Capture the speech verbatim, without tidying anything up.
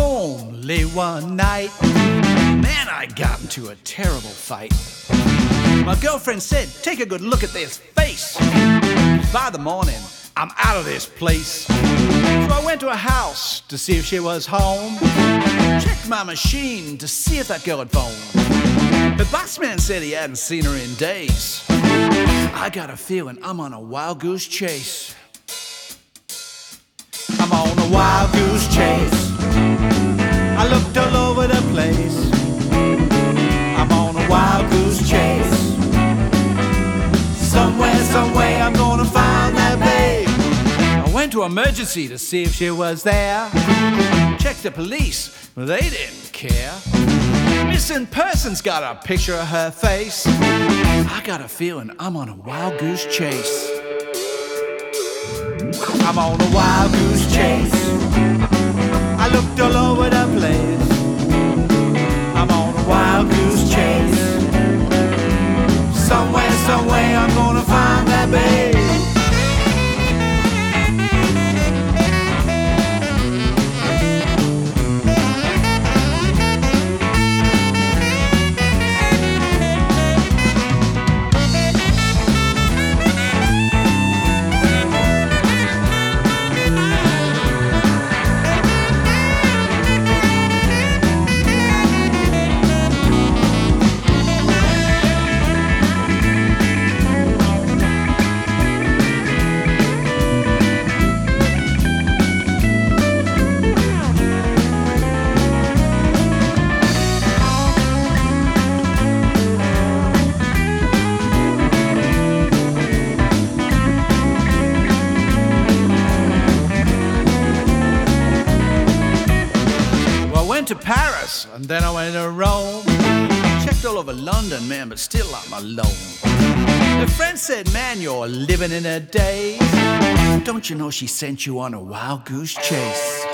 home late one night. Man, I got into a terrible fight. My girlfriend said, take a good look at this face. By the morning, I'm out of this place. So I went to her house to see if she was home. Checked my machine to see if that girl had phoned. The boss man said he hadn't seen her in days. I got a feeling I'm on a wild goose chase. I'm on a wild goose chase. I looked all over the place. I'm on a wild goose chase. Somewhere, some way, I'm gonna find that babe. I went to emergency to see if she was there. Checked the police, but they didn't care. Missing person's got a picture of her face. I got a feeling I'm on a wild goose chase. I'm on a wild goose chase. I looked all over the place. I'm on a wild goose chase. Somewhere, some way, I'm gonna find that babe. To Paris, and then I went to Rome. Checked all over London, man, but still I'm alone. The friend said, man, you're living in a daze. Don't you know she sent you on a wild goose chase?